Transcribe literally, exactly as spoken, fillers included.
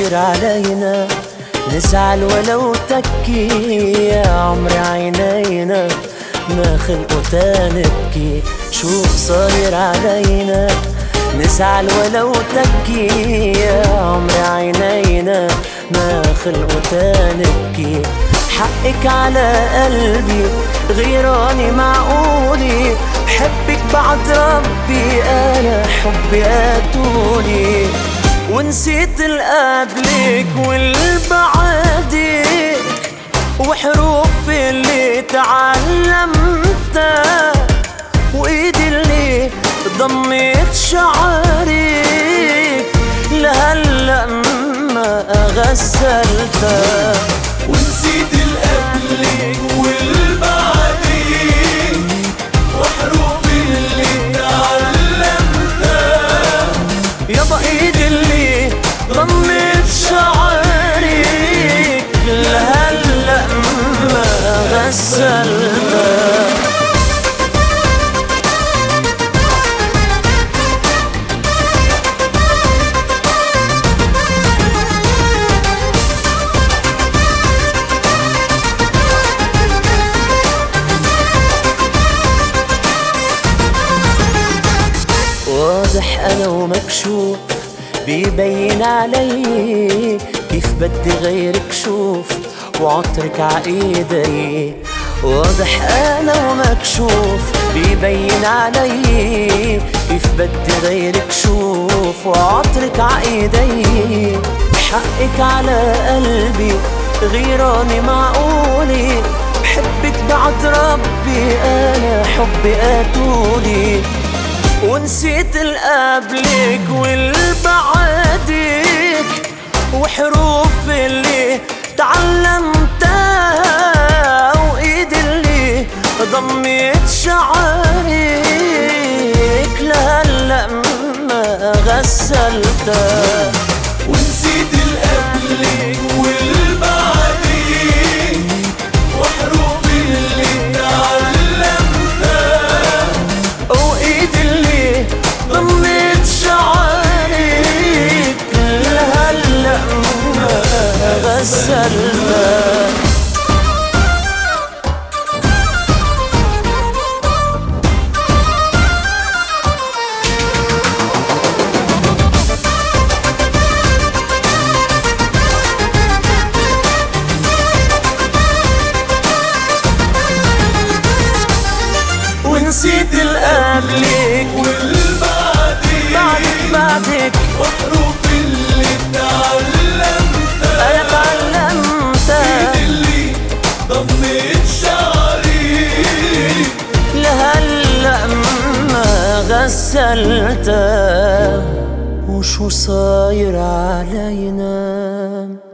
صاير علينا؟ نزعل ولو تكي يا عمري عينينا، ما خلقوا تنبكي. شو صاير علينا؟ نزعل ولو تكي يا عمري عينينا، ما خلقوا تنبكي. حقك على قلبي غيراني معقولي، بحبك بعد ربي أنا حبي قتولي. ونسيت القبلك والبعدك وحروف اللي تعلمتها، وإيدي اللي ضمت شعرك لهلأ ما غسلتها. ونسيت القبلك والبعدك وحروف اللي تعلمتها، يابا ايدي اللي ضمت شعرك لهلأ ما غسلتها. واضح أنا ومكشوف بيبين علي، كيف بدي غيرك شوف وعطرك عايدي. واضح أنا ومكشوف بيبين علي، كيف بدي غيرك شوف وعطرك عايدي. حقك على قلبي غيراني معقولي، بحبك بعد ربي أنا حبي قتولي. ونسيت القبلك والبعدك وحروف اللي تعلمتها، وإيدي اللي ضمت شعرك لهلأ ما غسلتها. ونسيت القبلك والبعدك وحروف اللي تعلمتها، وإيدي اللي ضمت شعرك لهلأ ما غسلتها. ونسيت القبلك والبعدك بعدك بعدك وحروف اللي تعلمتها، أنا تعلمتها. إيدي اللي ضمت شعرك لهلأ ما غسلتها. وشو صاير علينا؟